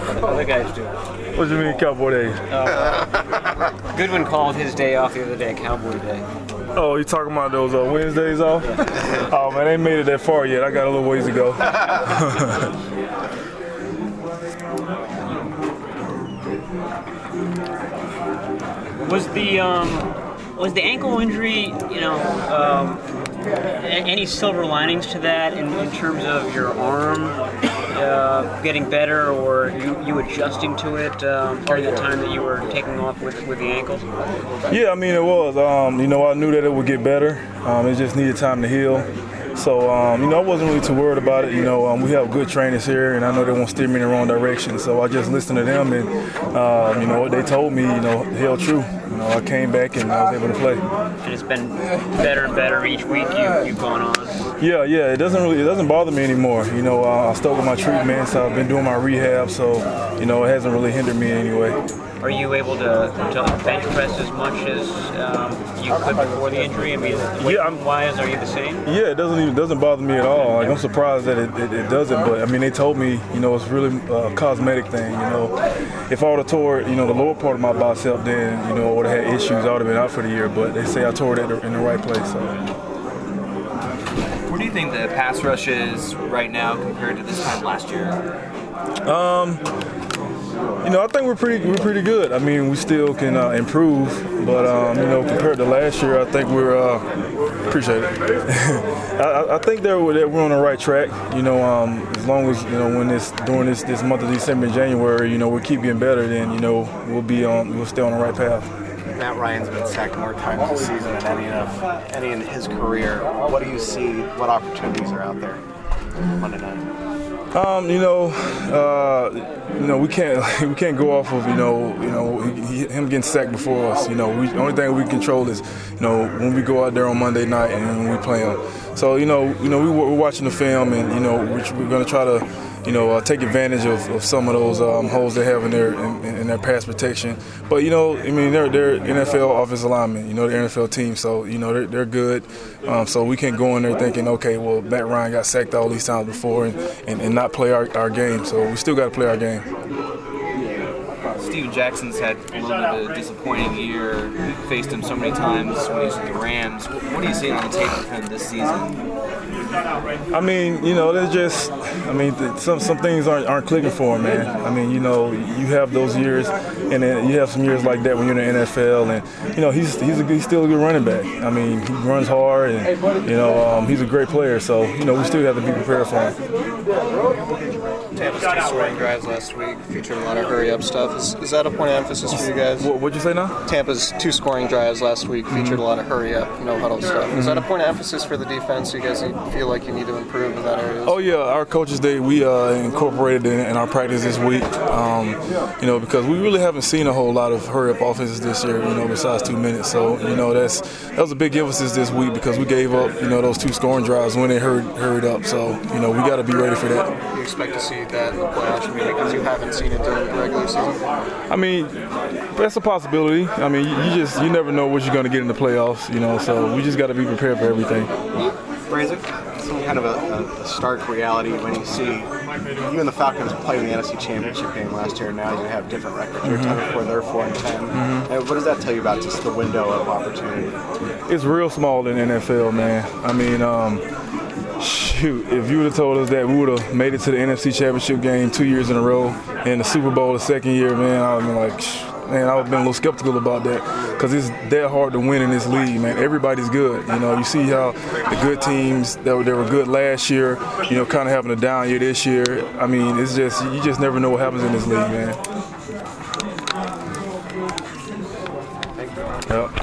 Other guys do. What do you mean, Cowboy Day? Goodwin called his day off the other day Cowboy Day. Oh, you talking about those Wednesdays off? Yeah. Oh man, they ain't made it that far yet. I got a little ways to go. Was the ankle injury, any silver linings to that in terms of your arm getting better, or you adjusting to it during the time that you were taking off with the ankle? Yeah, I mean it was. I knew that it would get better. It just needed time to heal. So, I wasn't really too worried about it. We have good trainers here, and I know they won't steer me in the wrong direction. So I just listened to them, and, what they told me, held true. I came back and I was able to play. And it's been better and better each week you've gone on. Yeah, it doesn't bother me anymore. I stuck with my treatments. I've been doing my rehab, so, it hasn't really hindered me in any way. Are you able to bench press as much as you could before the injury? I mean, weight-wise, are you the same? Yeah, it doesn't bother me at all. I'm surprised that it doesn't, but I mean, they told me, it's really a cosmetic thing. If I would have tore, the lower part of my bicep, then I would have had issues. I would have been out for the year. But they say I tore it in the right place. So. Where do you think the pass rush is right now compared to this time last year? I think we're pretty good. I mean, we still can improve, but compared to last year, I think we're appreciate it. I think that we're on the right track. As long as during this month of December and January, we keep getting better, then we'll stay on the right path. Matt Ryan's been sacked more times this season than any in his career. What do you see? What opportunities are out there Monday night? We can't go off of him getting sacked before us. The only thing we control is when we go out there on Monday night and when we play them. So we're watching the film, and we're going to try to take advantage of some of those holes they have in their pass protection. But they're NFL offensive linemen. They're NFL team, so they're good. So we can't go in there thinking, okay, well, Matt Ryan got sacked all these times before and not play our game. So we still got to play our game. Steven Jackson's had a little bit of a disappointing year. We faced him so many times when he was with the Rams. What are you seeing on the tape of him this season? I mean, there's just, some things aren't clicking for him, man. I mean, you have those years, and then you have some years like that when you're in the NFL, and he's still a good running back. I mean, he runs hard, and he's a great player. So we still have to be prepared for him. Tampa's 2 scoring drives last week featured a lot of hurry-up stuff. Is that a point of emphasis for you guys? What'd you say now? Tampa's 2 scoring drives last week featured a lot of hurry-up, no-huddle stuff. Is that a point of emphasis for the defense? You guys feel like you need to improve in that area? Oh, yeah. Our coaches, we incorporated in our practice this week, because we really haven't seen a whole lot of hurry-up offenses this year, besides 2 minutes. So, that was a big emphasis this week because we gave up, those 2 scoring drives when they hurried up. So, we got to be ready for that. You expect to see that in the playoffs, because you haven't seen it during the regular season? I mean, that's a possibility. I mean, you never know what you're going to get in the playoffs, so we just got to be prepared for everything. Brazic, some kind of a stark reality when you see you and the Falcons play in the NFC Championship game last year, and now you have different records. You're 10-4, they're 4-10. And what does that tell you about just the window of opportunity? It's real small in the NFL, man. I mean, shoot, if you would have told us that we would have made it to the NFC Championship game 2 years in a row and the Super Bowl the second year, man, I would have been like, man, I would have been a little skeptical about that because it's that hard to win in this league, man. Everybody's good. You see how the good teams that were good last year, kind of having a down year this year. I mean, it's just, you just never know what happens in this league, man. Thank you. Yep.